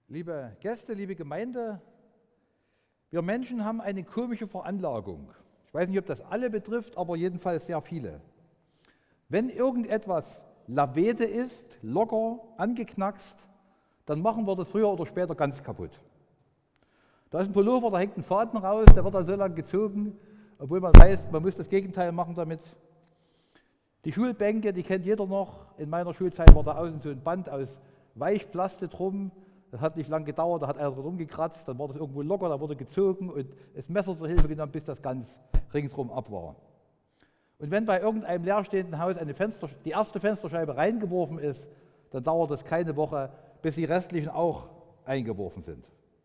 Liebe Gäste, liebe Gemeinde, wir Menschen haben eine komische Veranlagung. Ich weiß nicht, ob das alle betrifft, aber jedenfalls sehr viele. Wenn irgendetwas lavede ist, locker, angeknackst, dann machen wir das früher oder später ganz kaputt. Da ist ein Pullover, da hängt ein Faden raus, der wird dann so lang gezogen, obwohl man weiß, man muss das Gegenteil machen damit. Die Schulbänke, die kennt jeder noch. In meiner Schulzeit war da außen so ein Band aus Weichplastik drum. Das hat nicht lange gedauert, da hat einer drum gekratzt, dann war das irgendwo locker, da wurde gezogen und das Messer zur Hilfe genommen, bis das ganz ringsrum ab war. Und wenn bei irgendeinem leerstehenden Haus die erste Fensterscheibe reingeworfen ist, dann dauert es keine Woche, bis die restlichen auch eingeworfen sind.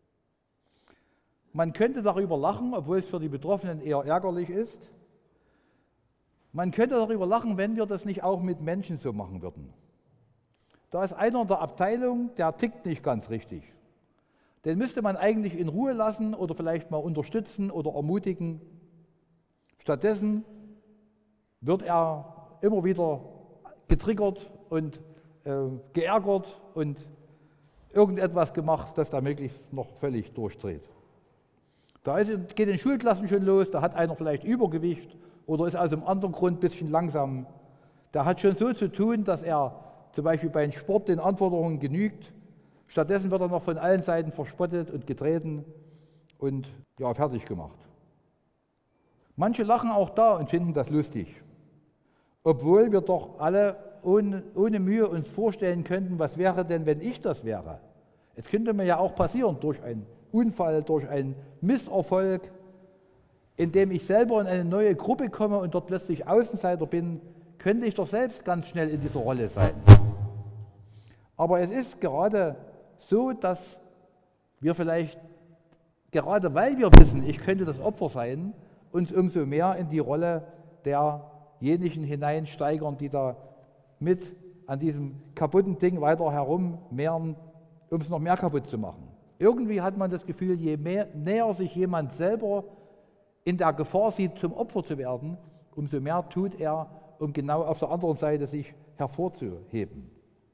Man könnte darüber lachen, obwohl es für die Betroffenen eher ärgerlich ist. Man könnte darüber lachen, wenn wir das nicht auch mit Menschen so machen würden. Da ist einer in der Abteilung, der tickt nicht ganz richtig. Den müsste man eigentlich in Ruhe lassen oder vielleicht mal unterstützen oder ermutigen. Stattdessen wird er immer wieder getriggert und geärgert und irgendetwas gemacht, das da möglichst noch völlig durchdreht. Geht in Schulklassen schon los, da hat einer vielleicht Übergewicht oder ist aus einem anderen Grund ein bisschen langsam. Der hat schon so zu tun, dass er zum Beispiel beim Sport den Anforderungen genügt. Stattdessen wird er noch von allen Seiten verspottet und getreten und fertig gemacht. Manche lachen auch da und finden das lustig, obwohl wir doch alle ohne Mühe uns vorstellen könnten, was wäre denn, wenn ich das wäre. Es könnte mir ja auch passieren durch einen Unfall, durch einen Misserfolg, indem ich selber in eine neue Gruppe komme und dort plötzlich Außenseiter bin, könnte ich doch selbst ganz schnell in dieser Rolle sein. Aber es ist gerade so, dass wir vielleicht, gerade weil wir wissen, ich könnte das Opfer sein, uns umso mehr in die Rolle derjenigen hineinsteigern, die da mit an diesem kaputten Ding weiter herummehren, um es noch mehr kaputt zu machen. Irgendwie hat man das Gefühl, je näher sich jemand selber in der Gefahr sieht, zum Opfer zu werden, umso mehr tut er, um genau auf der anderen Seite sich hervorzuheben.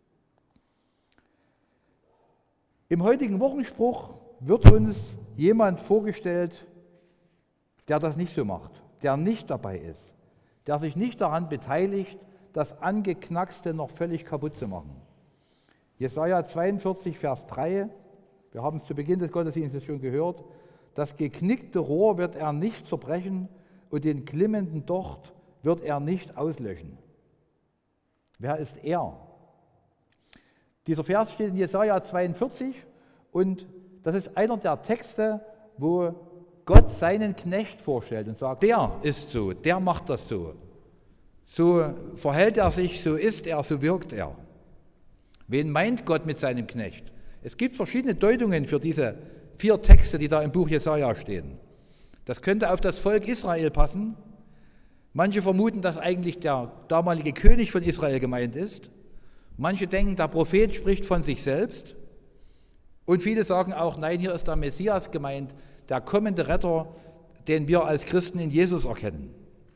Im heutigen Wochenspruch wird uns jemand vorgestellt, der das nicht so macht, der nicht dabei ist, der sich nicht daran beteiligt, das Angeknackste noch völlig kaputt zu machen. Jesaja 42, Vers 3, wir haben es zu Beginn des Gottesdienstes schon gehört, das geknickte Rohr wird er nicht zerbrechen und den glimmenden Docht wird er nicht auslöschen. Wer ist er? Dieser Vers steht in Jesaja 42 und das ist einer der Texte, wo Gott seinen Knecht vorstellt und sagt, der ist so, der macht das so. So verhält er sich, so ist er, so wirkt er. Wen meint Gott mit seinem Knecht? Es gibt verschiedene Deutungen für diese 4 Texte, die da im Buch Jesaja stehen. Das könnte auf das Volk Israel passen. Manche vermuten, dass eigentlich der damalige König von Israel gemeint ist. Manche denken, der Prophet spricht von sich selbst. Und viele sagen auch, nein, hier ist der Messias gemeint, der kommende Retter, den wir als Christen in Jesus erkennen.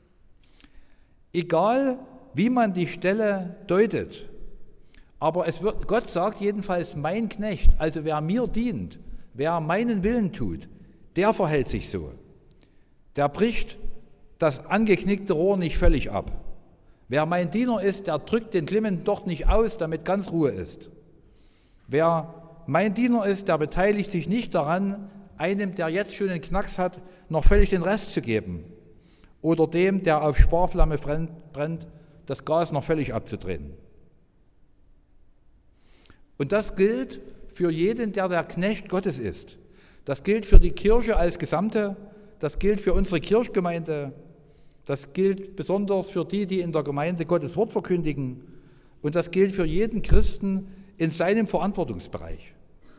Egal, wie man die Stelle deutet, aber Gott sagt jedenfalls, mein Knecht, also wer mir dient, wer meinen Willen tut, der verhält sich so. Der bricht das angeknickte Rohr nicht völlig ab. Wer mein Diener ist, der drückt den glimmenden Docht nicht aus, damit ganz Ruhe ist. Wer mein Diener ist, der beteiligt sich nicht daran, einem, der jetzt schon einen Knacks hat, noch völlig den Rest zu geben. Oder dem, der auf Sparflamme brennt, das Gas noch völlig abzudrehen. Und das gilt für jeden, der Knecht Gottes ist. Das gilt für die Kirche als Gesamte, das gilt für unsere Kirchgemeinde, das gilt besonders für die, die in der Gemeinde Gottes Wort verkündigen und das gilt für jeden Christen in seinem Verantwortungsbereich.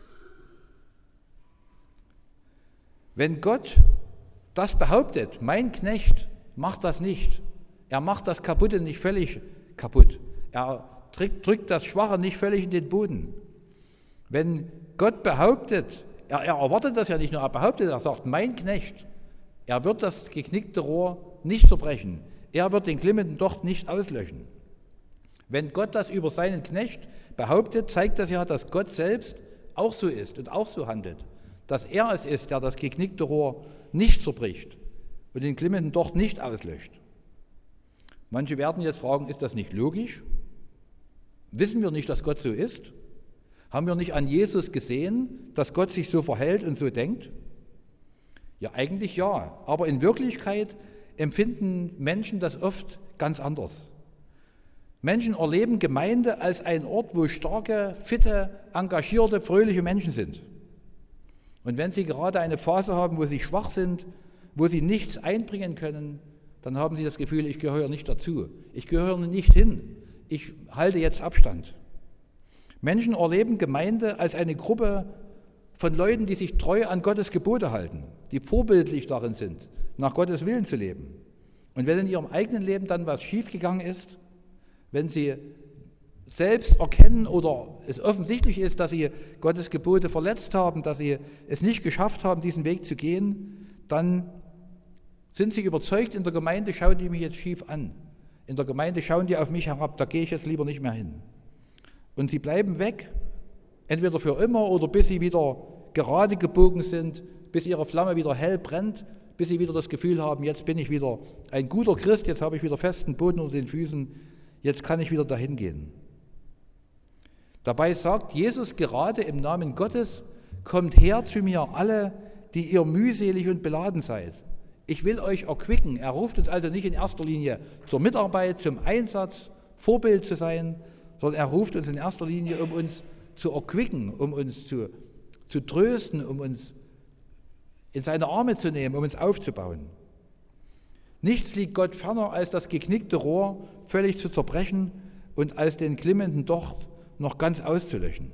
Wenn Gott das behauptet, mein Knecht macht das nicht, er macht das Kaputte nicht völlig kaputt, er drückt das Schwache nicht völlig in den Boden. Wenn Gott behauptet, er erwartet das ja nicht nur, er behauptet, er sagt, mein Knecht, er wird das geknickte Rohr nicht zerbrechen, er wird den glimmenden Docht nicht auslöschen. Wenn Gott das über seinen Knecht behauptet, zeigt das ja, dass Gott selbst auch so ist und auch so handelt, dass er es ist, der das geknickte Rohr nicht zerbricht und den glimmenden Docht nicht auslöscht. Manche werden jetzt fragen, ist das nicht logisch? Wissen wir nicht, dass Gott so ist? Haben wir nicht an Jesus gesehen, dass Gott sich so verhält und so denkt? Ja, eigentlich ja, aber in Wirklichkeit empfinden Menschen das oft ganz anders. Menschen erleben Gemeinde als einen Ort, wo starke, fitte, engagierte, fröhliche Menschen sind. Und wenn sie gerade eine Phase haben, wo sie schwach sind, wo sie nichts einbringen können, dann haben sie das Gefühl, ich gehöre nicht dazu, ich gehöre nicht hin, ich halte jetzt Abstand. Menschen erleben Gemeinde als eine Gruppe von Leuten, die sich treu an Gottes Gebote halten, die vorbildlich darin sind, nach Gottes Willen zu leben. Und wenn in ihrem eigenen Leben dann was schiefgegangen ist, wenn sie selbst erkennen oder es offensichtlich ist, dass sie Gottes Gebote verletzt haben, dass sie es nicht geschafft haben, diesen Weg zu gehen, dann sind sie überzeugt, in der Gemeinde schauen die mich jetzt schief an. In der Gemeinde schauen die auf mich herab, da gehe ich jetzt lieber nicht mehr hin. Und sie bleiben weg, entweder für immer oder bis sie wieder gerade gebogen sind, bis ihre Flamme wieder hell brennt, bis sie wieder das Gefühl haben, jetzt bin ich wieder ein guter Christ, jetzt habe ich wieder festen Boden unter den Füßen, jetzt kann ich wieder dahin gehen. Dabei sagt Jesus gerade im Namen Gottes, kommt her zu mir alle, die ihr mühselig und beladen seid. Ich will euch erquicken. Er ruft uns also nicht in erster Linie zur Mitarbeit, zum Einsatz, Vorbild zu sein, sondern er ruft uns in erster Linie, um uns zu erquicken, um uns zu trösten, um uns in seine Arme zu nehmen, um uns aufzubauen. Nichts liegt Gott ferner, als das geknickte Rohr völlig zu zerbrechen und als den glimmenden Docht noch ganz auszulöschen.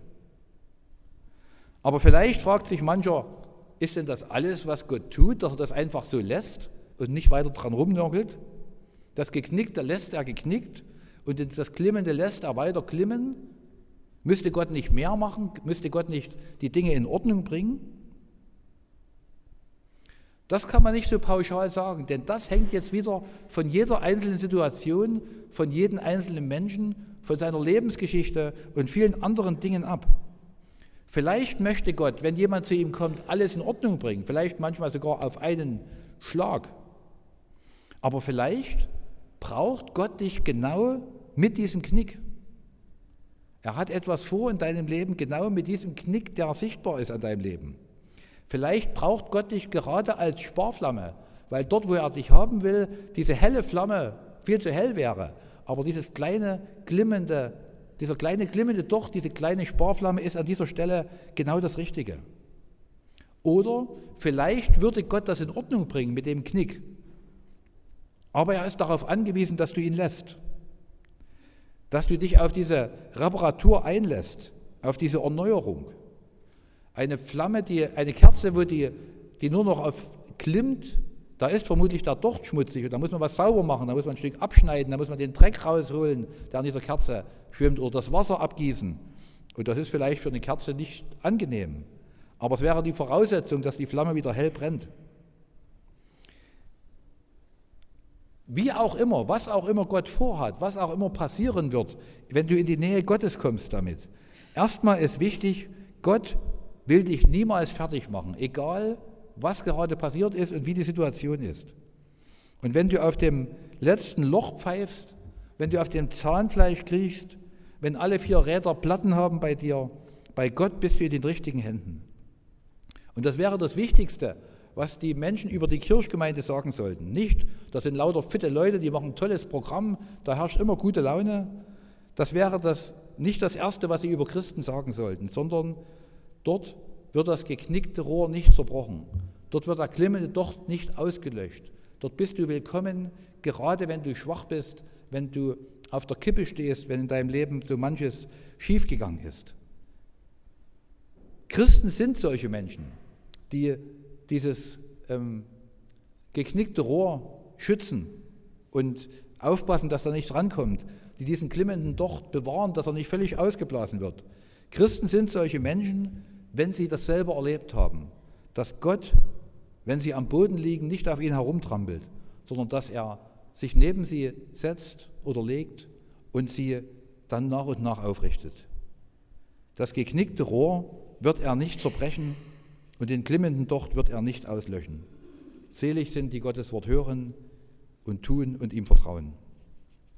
Aber vielleicht fragt sich mancher, ist denn das alles, was Gott tut, dass er das einfach so lässt und nicht weiter dran rumnörgelt? Das Geknickte lässt er geknickt und das Glimmende lässt er weiter glimmen? Müsste Gott nicht mehr machen? Müsste Gott nicht die Dinge in Ordnung bringen? Das kann man nicht so pauschal sagen, denn das hängt jetzt wieder von jeder einzelnen Situation, von jedem einzelnen Menschen, von seiner Lebensgeschichte und vielen anderen Dingen ab. Vielleicht möchte Gott, wenn jemand zu ihm kommt, alles in Ordnung bringen, vielleicht manchmal sogar auf einen Schlag. Aber vielleicht braucht Gott dich genau mit diesem Knick. Er hat etwas vor in deinem Leben, genau mit diesem Knick, der sichtbar ist an deinem Leben. Vielleicht braucht Gott dich gerade als Sparflamme, weil dort, wo er dich haben will, diese helle Flamme viel zu hell wäre. Aber dieser kleine glimmende Docht, diese kleine Sparflamme ist an dieser Stelle genau das Richtige. Oder vielleicht würde Gott das in Ordnung bringen mit dem Knick. Aber er ist darauf angewiesen, dass du ihn lässt. Dass du dich auf diese Reparatur einlässt, auf diese Erneuerung. Eine Flamme, eine Kerze, wo die nur noch glimmt, da ist vermutlich der Docht schmutzig und da muss man was sauber machen, da muss man ein Stück abschneiden, da muss man den Dreck rausholen, der an dieser Kerze schwimmt oder das Wasser abgießen. Und das ist vielleicht für eine Kerze nicht angenehm, aber es wäre die Voraussetzung, dass die Flamme wieder hell brennt. Wie auch immer, was auch immer Gott vorhat, was auch immer passieren wird, wenn du in die Nähe Gottes kommst damit. Erstmal ist wichtig, Gott will dich niemals fertig machen, egal was gerade passiert ist und wie die Situation ist. Und wenn du auf dem letzten Loch pfeifst, wenn du auf dem Zahnfleisch kriechst, wenn alle 4 Räder Platten haben bei dir, bei Gott bist du in den richtigen Händen. Und das wäre das Wichtigste, was die Menschen über die Kirchgemeinde sagen sollten. Nicht, das sind lauter fitte Leute, die machen ein tolles Programm, da herrscht immer gute Laune. Das wäre nicht das Erste, was sie über Christen sagen sollten, sondern dort wird das geknickte Rohr nicht zerbrochen. Dort wird der glimmende Docht nicht ausgelöscht. Dort bist du willkommen, gerade wenn du schwach bist, wenn du auf der Kippe stehst, wenn in deinem Leben so manches schiefgegangen ist. Christen sind solche Menschen, die dieses geknickte Rohr schützen und aufpassen, dass da nichts rankommt, die diesen glimmenden Docht bewahren, dass er nicht völlig ausgeblasen wird. Christen sind solche Menschen, wenn sie das selber erlebt haben, dass Gott, wenn sie am Boden liegen, nicht auf ihnen herumtrampelt, sondern dass er sich neben sie setzt oder legt und sie dann nach und nach aufrichtet. Das geknickte Rohr wird er nicht zerbrechen und den glimmenden Docht wird er nicht auslöschen. Selig sind, die Gottes Wort hören und tun und ihm vertrauen.